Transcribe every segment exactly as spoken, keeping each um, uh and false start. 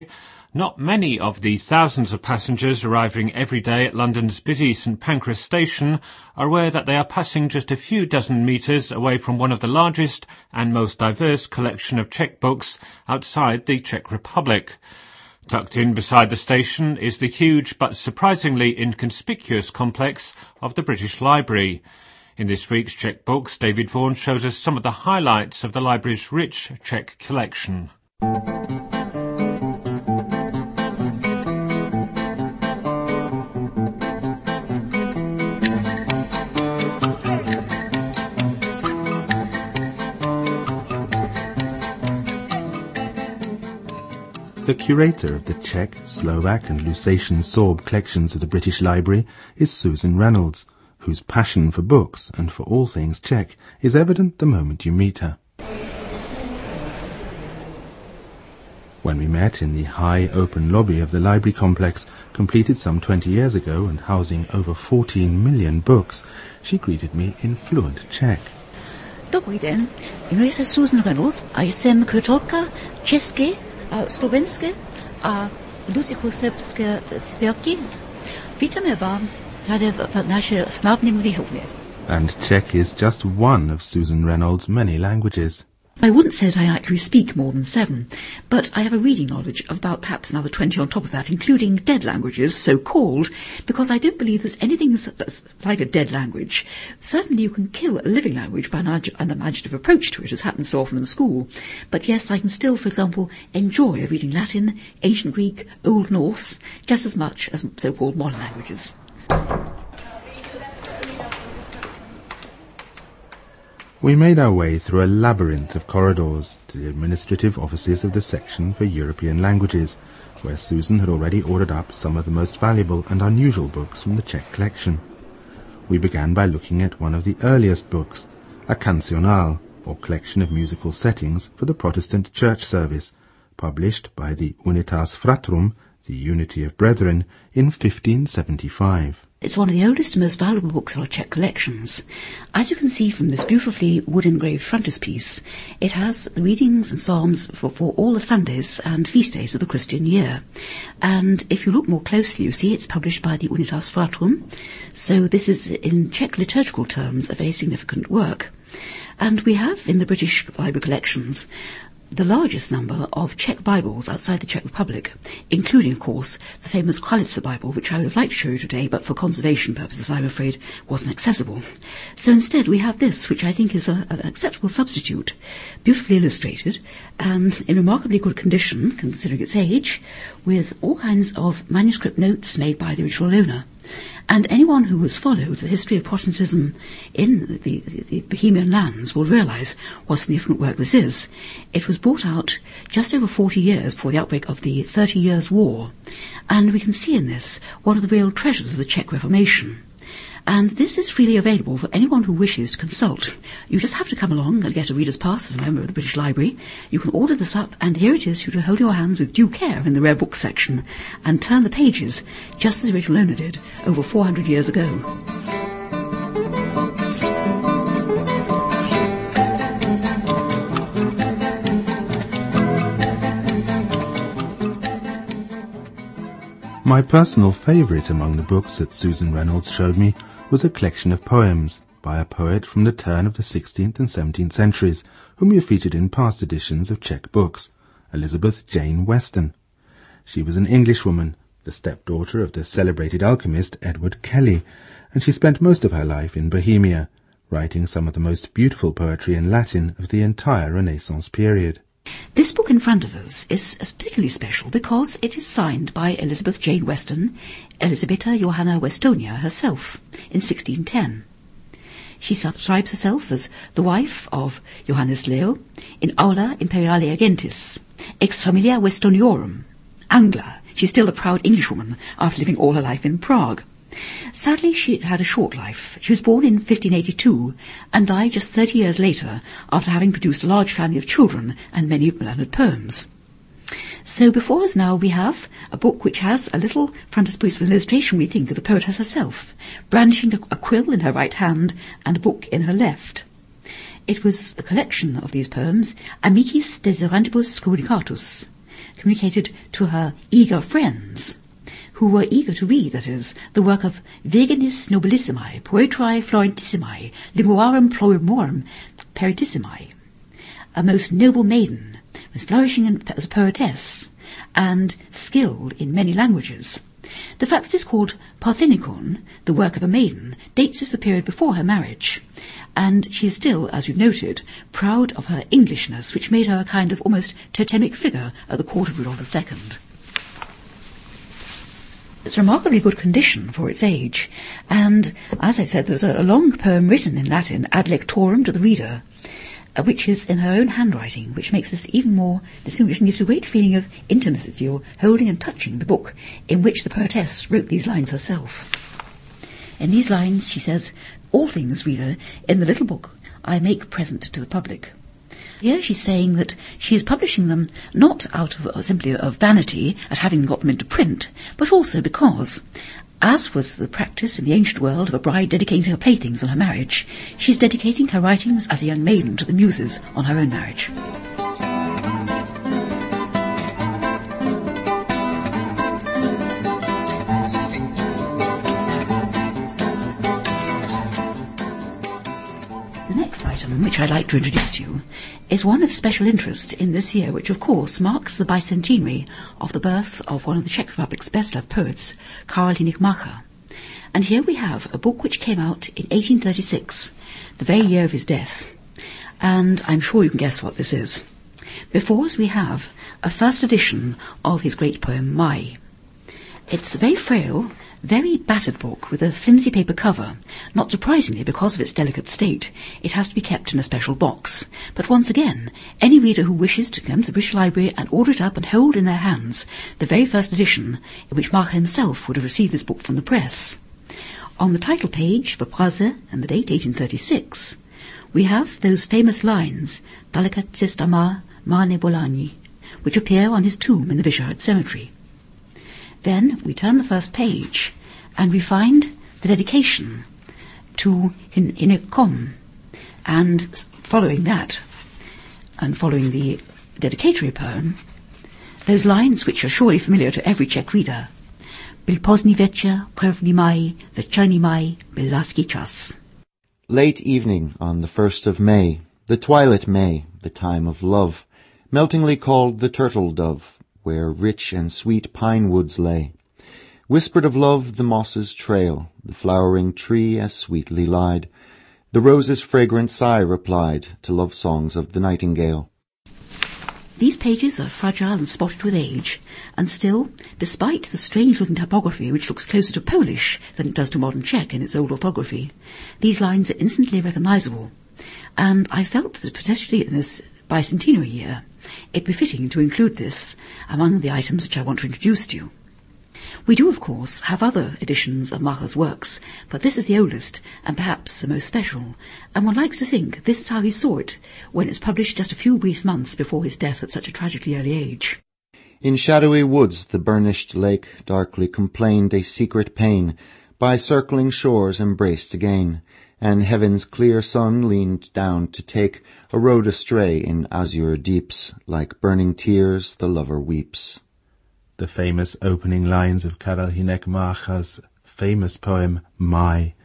Not many of the thousands of passengers arriving every day at London's busy St Pancras station are aware that they are passing just a few dozen metres away from one of the largest and most diverse collection of Czech books outside the Czech Republic. Tucked in beside the station is the huge but surprisingly inconspicuous complex of the British Library. In this week's Czech Books, David Vaughan shows us some of the highlights of the library's rich Czech collection. The curator of the Czech, Slovak and Lusatian Sorb collections of the British Library is Susan Reynolds, whose passion for books and for all things Czech is evident the moment you meet her. When we met in the high open lobby of the library complex, completed some twenty years ago and housing over fourteen million books, she greeted me in fluent Czech. Dobrý den, jmenuji se Susan Reynolds a jsem kuratorka české, slovenské a rusicko-srbské sbírky. Vítáme vám tady v naší slavné knihovně. And Czech is just one of Susan Reynolds' many languages. I wouldn't say that I actually speak more than seven, but I have a reading knowledge of about perhaps another twenty on top of that, including dead languages, so-called, because I don't believe there's anything that's like a dead language. Certainly you can kill a living language by an unimaginative approach to it, as happens so often in school. But yes, I can still, for example, enjoy reading Latin, Ancient Greek, Old Norse, just as much as so-called modern languages. We made our way through a labyrinth of corridors to the administrative offices of the section for European languages, where Susan had already ordered up some of the most valuable and unusual books from the Czech collection. We began by looking at one of the earliest books, a cancional, or collection of musical settings for the Protestant church service, published by the Unitas Fratrum, the Unity of Brethren, in fifteen seventy-five. It's one of the oldest and most valuable books in our Czech collections. As you can see from this beautifully wood-engraved frontispiece, it has the readings and psalms for, for all the Sundays and feast days of the Christian year. And if you look more closely, you see it's published by the Unitas Fratrum. So this is, in Czech liturgical terms, a very significant work. And we have, in the British Library collections, the largest number of Czech Bibles outside the Czech Republic, including, of course, the famous Kralice Bible, which I would have liked to show you today, but for conservation purposes, I'm afraid, wasn't accessible. So instead, we have this, which I think is a, an acceptable substitute, beautifully illustrated, and in remarkably good condition, considering its age, with all kinds of manuscript notes made by the original owner. And anyone who has followed the history of Protestantism in the, the, the Bohemian lands will realise what significant work this is. It was brought out just over forty years before the outbreak of the Thirty Years' War, and we can see in this one of the real treasures of the Czech Reformation. And this is freely available for anyone who wishes to consult. You just have to come along and get a reader's pass as a member of the British Library. You can order this up, and here it is for you to hold your hands with due care in the rare books section and turn the pages, just as the original owner did over four hundred years ago. My personal favourite among the books that Susan Reynolds showed me was a collection of poems by a poet from the turn of the sixteenth and seventeenth centuries, whom we have featured in past editions of Czech books, Elizabeth Jane Weston. She was an Englishwoman, the stepdaughter of the celebrated alchemist Edward Kelly, and she spent most of her life in Bohemia, writing some of the most beautiful poetry in Latin of the entire Renaissance period. This book in front of us is particularly special because it is signed by Elizabeth Jane Weston, Elisabetta Johanna Westonia herself, in sixteen ten. She describes herself as the wife of Johannes Leo in Aula Imperiale Agentis, ex familia Westoniorum, Angla. She's still a proud Englishwoman after living all her life in Prague. Sadly, she had a short life. She was born in fifteen eighty-two and died just thirty years later after having produced a large family of children and many learned poems. So before us now we have a book which has a little frontispiece with an illustration, we think, of the poetess herself, brandishing a, a quill in her right hand and a book in her left. It was a collection of these poems, Amicis Desiderantibus Communicatus, communicated to her eager friends, who were eager to read, that is, the work of Virginis Nobilissimae, Poetrae Florentissimae, Linguarum Plurimorum Peritissimae, a most noble maiden, was flourishing as a poetess, and skilled in many languages. The fact that it's called Parthenikon, the work of a maiden, dates as the period before her marriage, and she is still, as we've noted, proud of her Englishness, which made her a kind of almost totemic figure at the court of Rudolf the Second. It's remarkably good condition for its age, and, as I said, there's a, a long poem written in Latin ad lectorum to the reader, uh, which is in her own handwriting, which makes this even more distinguished and gives a great feeling of intimacy or holding and touching the book in which the poetess wrote these lines herself. In these lines she says, "All things, reader, in the little book I make present to the public." Here she's saying that she is publishing them not out of uh, simply of vanity at having got them into print, but also because, as was the practice in the ancient world of a bride dedicating her playthings on her marriage, she's dedicating her writings as a young maiden to the muses on her own marriage. The next item which I'd like to introduce to you is one of special interest in this year, which of course marks the bicentenary of the birth of one of the Czech Republic's best-loved poets, Karel Hynek Mácha. And here we have a book which came out in eighteen thirty-six, the very year of his death, and I'm sure you can guess what this is. Before us we have a first edition of his great poem, Mai. It's very frail, very battered book with a flimsy paper cover. Not surprisingly, because of its delicate state, it has to be kept in a special box. But once again, any reader who wishes to come to the British Library and order it up and hold in their hands the very first edition in which Mácha himself would have received this book from the press. On the title page for Praze and the date eighteen thirty-six, we have those famous lines, Dalekat cesta Mane Bolani, which appear on his tomb in the Vyšehrad Cemetery. Then we turn the first page and we find the dedication to Hynek Kom, and following that, and following the dedicatory poem, those lines which are surely familiar to every Czech reader, Byl pozdní večer, první maj, večerní maj, byl lásky čas. Late evening on the first of May, the twilight May, the time of love, meltingly called the turtle dove, where rich and sweet pine woods lay. Whispered of love the mosses trail, the flowering tree as sweetly lied. The rose's fragrant sigh replied to love songs of the nightingale. These pages are fragile and spotted with age, and still, despite the strange-looking typography which looks closer to Polish than it does to modern Czech in its old orthography, these lines are instantly recognizable, and I felt that, particularly in this bicentenary year, it befitting to include this among the items which I want to introduce to you. We do, of course, have other editions of Mácha's works, but this is the oldest and perhaps the most special, and one likes to think this is how he saw it when it was published just a few brief months before his death at such a tragically early age. In shadowy woods the burnished lake darkly complained a secret pain, by circling shores embraced again, and heaven's clear sun leaned down to take a road astray in azure deeps, like burning tears the lover weeps. The famous opening lines of Karel Hynek Mácha's famous poem Mai.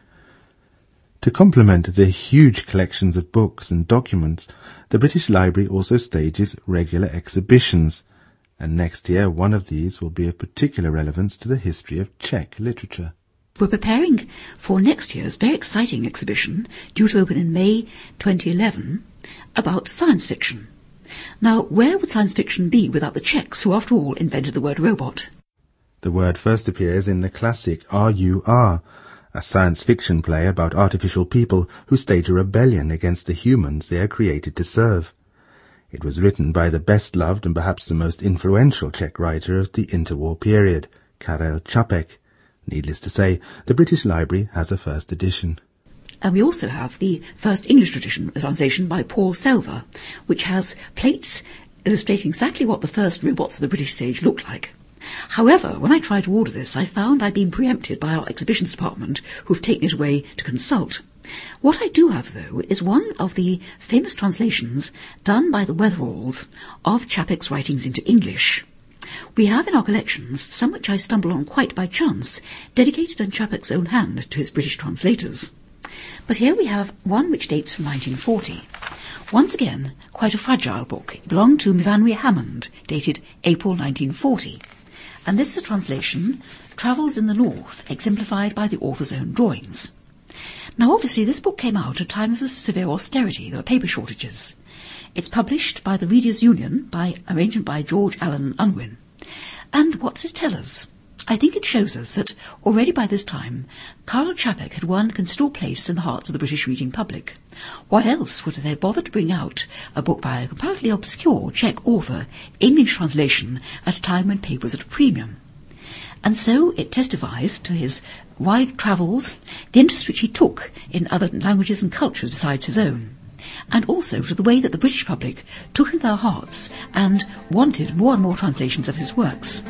To complement the huge collections of books and documents, the British Library also stages regular exhibitions, and next year one of these will be of particular relevance to the history of Czech literature. We're preparing for next year's very exciting exhibition, due to open in May twenty eleven, about science fiction. Now, where would science fiction be without the Czechs, who, after all, invented the word robot? The word first appears in the classic R U R, a science fiction play about artificial people who stage a rebellion against the humans they are created to serve. It was written by the best-loved and perhaps the most influential Czech writer of the interwar period, Karel Čapek. Needless to say, the British Library has a first edition. And we also have the first English edition, a translation by Paul Selva, which has plates illustrating exactly what the first robots of the British stage looked like. However, when I tried to order this, I found I'd been preempted by our exhibitions department, who've taken it away to consult. What I do have, though, is one of the famous translations done by the Weatheralls of Čapek's writings into English. We have in our collections some which I stumbled on quite by chance, dedicated in Chapek's own hand to his British translators. But here we have one which dates from nineteen forty. Once again, quite a fragile book. It belonged to Myfanwy Hammond, dated April nineteen forty. And this is a translation, Travels in the North, exemplified by the author's own drawings. Now obviously this book came out at a time of severe austerity. There were paper shortages. It's published by the Readers' Union, by arrangement by George Allen Unwin. And what's this tell us? I think it shows us that already by this time, Karel Čapek had won a considerable place in the hearts of the British reading public. Why else would they bother to bring out a book by a comparatively obscure Czech author, English translation, at a time when paper was at a premium? And so it testifies to his wide travels, the interest which he took in other languages and cultures besides his own, and also to the way that the British public took into their hearts and wanted more and more translations of his works.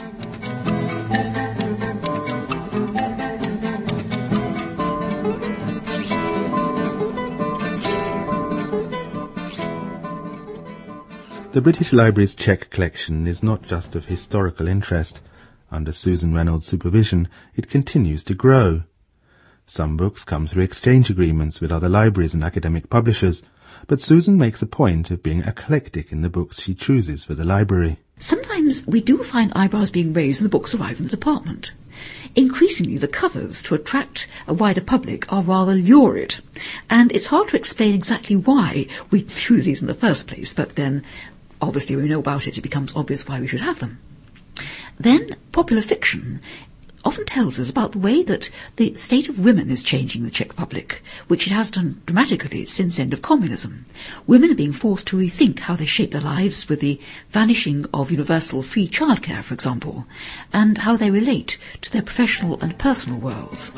The British Library's Czech collection is not just of historical interest. Under Susan Reynolds' supervision, it continues to grow. Some books come through exchange agreements with other libraries and academic publishers, but Susan makes a point of being eclectic in the books she chooses for the library. Sometimes we do find eyebrows being raised when the books arrive in the department. Increasingly, the covers, to attract a wider public, are rather lurid, and it's hard to explain exactly why we choose these in the first place, but then, obviously, when we know about it, it becomes obvious why we should have them. Then, popular fiction often tells us about the way that the state of women is changing the Czech Republic, which it has done dramatically since the end of communism. Women are being forced to rethink how they shape their lives with the vanishing of universal free childcare, for example, and how they relate to their professional and personal worlds.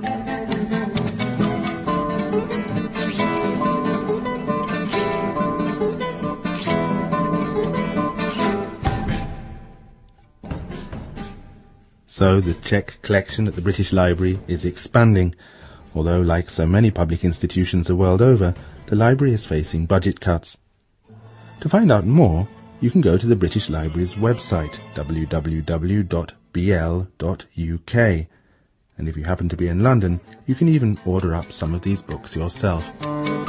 So the Czech collection at the British Library is expanding, although like so many public institutions the world over, the library is facing budget cuts. To find out more, you can go to the British Library's website, w w w dot b l dot u k, and if you happen to be in London, you can even order up some of these books yourself.